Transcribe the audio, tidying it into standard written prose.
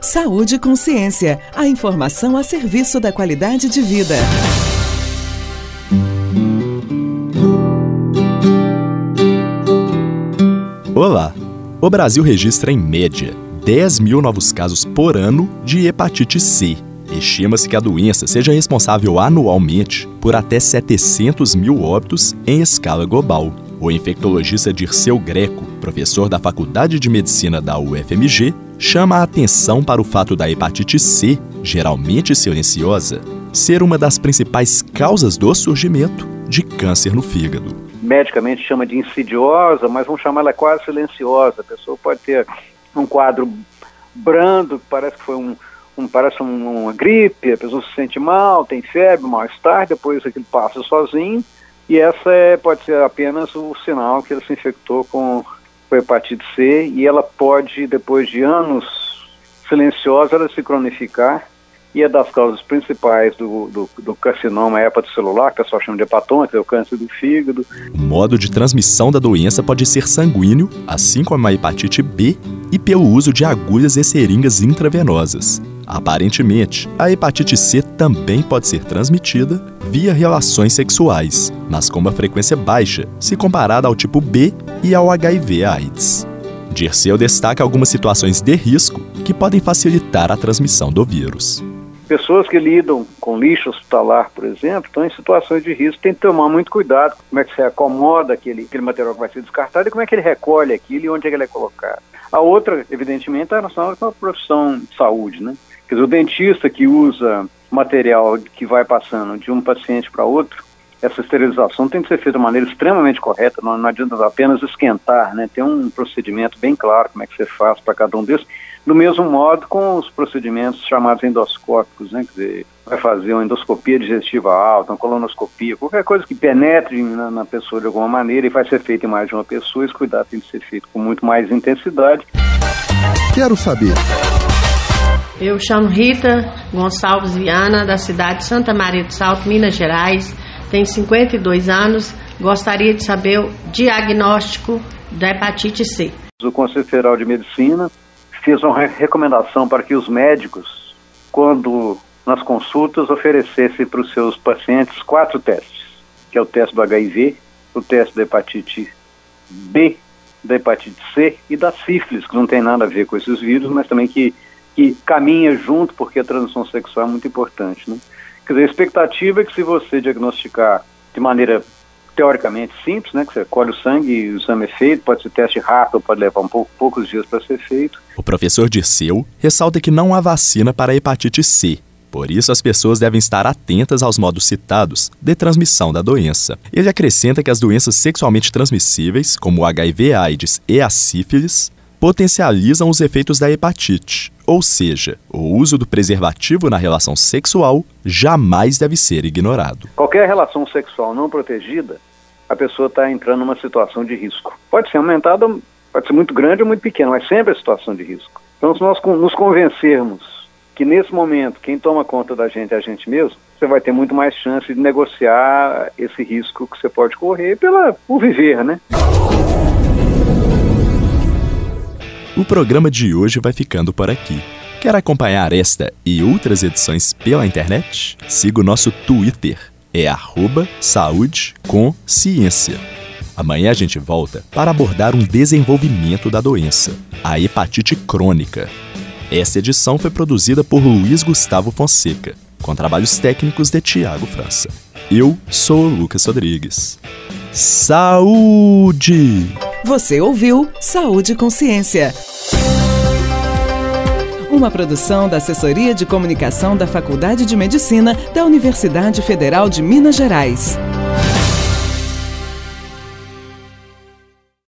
Saúde e Consciência, a informação a serviço da qualidade de vida. Olá! O Brasil registra, em média, 10 mil novos casos por ano de hepatite C. Estima-se que a doença seja responsável anualmente por até 700 mil óbitos em escala global. O infectologista Dirceu Greco, professor da Faculdade de Medicina da UFMG, chama a atenção para o fato da hepatite C, geralmente silenciosa, ser uma das principais causas do surgimento de câncer no fígado. Medicamente chama de insidiosa, mas vamos chamar ela quase silenciosa. A pessoa pode ter um quadro brando, que parece que foi parece uma gripe, a pessoa se sente mal, tem febre, mal-estar, depois aquilo passa sozinho, e essa pode ser apenas o sinal que ela se infectou com hepatite C, e ela pode, depois de anos silenciosa, ela se cronificar, e é das causas principais do carcinoma hepatocelular, que o pessoal chama de hepatoma, que é o câncer do fígado. O modo de transmissão da doença pode ser sanguíneo, assim como a hepatite B, e pelo uso de agulhas e seringas intravenosas. Aparentemente, a hepatite C também pode ser transmitida via relações sexuais, mas com uma frequência baixa, se comparada ao tipo B e ao HIV/AIDS. Dirceu destaca algumas situações de risco que podem facilitar a transmissão do vírus. Pessoas que lidam com lixo hospitalar, por exemplo, estão em situações de risco, tem que tomar muito cuidado como é que você acomoda aquele material que vai ser descartado e como é que ele recolhe aquilo e onde é que ele é colocado. A outra, evidentemente, é a relação com a profissão de saúde, né? Quer dizer, o dentista que usa material que vai passando de um paciente para outro, essa esterilização tem que ser feita de maneira extremamente correta, não adianta apenas esquentar, né? Tem um procedimento bem claro como é que você faz para cada um desses. Do mesmo modo com os procedimentos chamados endoscópicos, né? Quer dizer, vai fazer uma endoscopia digestiva alta, uma colonoscopia, qualquer coisa que penetre na pessoa de alguma maneira e vai ser feito em mais de uma pessoa, esse cuidado tem que ser feito com muito mais intensidade. Quero saber. Eu chamo Rita Gonçalves Viana, da cidade de Santa Maria do Salto, Minas Gerais, tenho 52 anos, gostaria de saber o diagnóstico da hepatite C. O Conselho Federal de Medicina fez uma recomendação para que os médicos, quando nas consultas, oferecessem para os seus pacientes 4 testes, que é o teste do HIV, o teste da hepatite B, da hepatite C e da sífilis, que não tem nada a ver com esses vírus, mas também que caminha junto, porque a transmissão sexual é muito importante, né? Quer dizer, a expectativa é que se você diagnosticar de maneira teoricamente simples, né, que você colhe o sangue e o exame é feito, pode ser teste rápido, pode levar poucos dias para ser feito. O professor Dirceu ressalta que não há vacina para a hepatite C. Por isso, as pessoas devem estar atentas aos modos citados de transmissão da doença. Ele acrescenta que as doenças sexualmente transmissíveis, como o HIV/AIDS e a sífilis, potencializam os efeitos da hepatite, ou seja, o uso do preservativo na relação sexual jamais deve ser ignorado. Qualquer relação sexual não protegida, a pessoa está entrando numa situação de risco. Pode ser aumentada, pode ser muito grande ou muito pequena, mas sempre é situação de risco. Então, se nós nos convencermos que nesse momento quem toma conta da gente é a gente mesmo, você vai ter muito mais chance de negociar esse risco que você pode correr por viver, né? O programa de hoje vai ficando por aqui. Quer acompanhar esta e outras edições pela internet? Siga o nosso Twitter, @saudeconsciência. Amanhã a gente volta para abordar um desenvolvimento da doença, a hepatite crônica. Essa edição foi produzida por Luiz Gustavo Fonseca, com trabalhos técnicos de Tiago França. Eu sou o Lucas Rodrigues. Saúde! Você ouviu Saúde e Consciência. Uma produção da Assessoria de Comunicação da Faculdade de Medicina da Universidade Federal de Minas Gerais.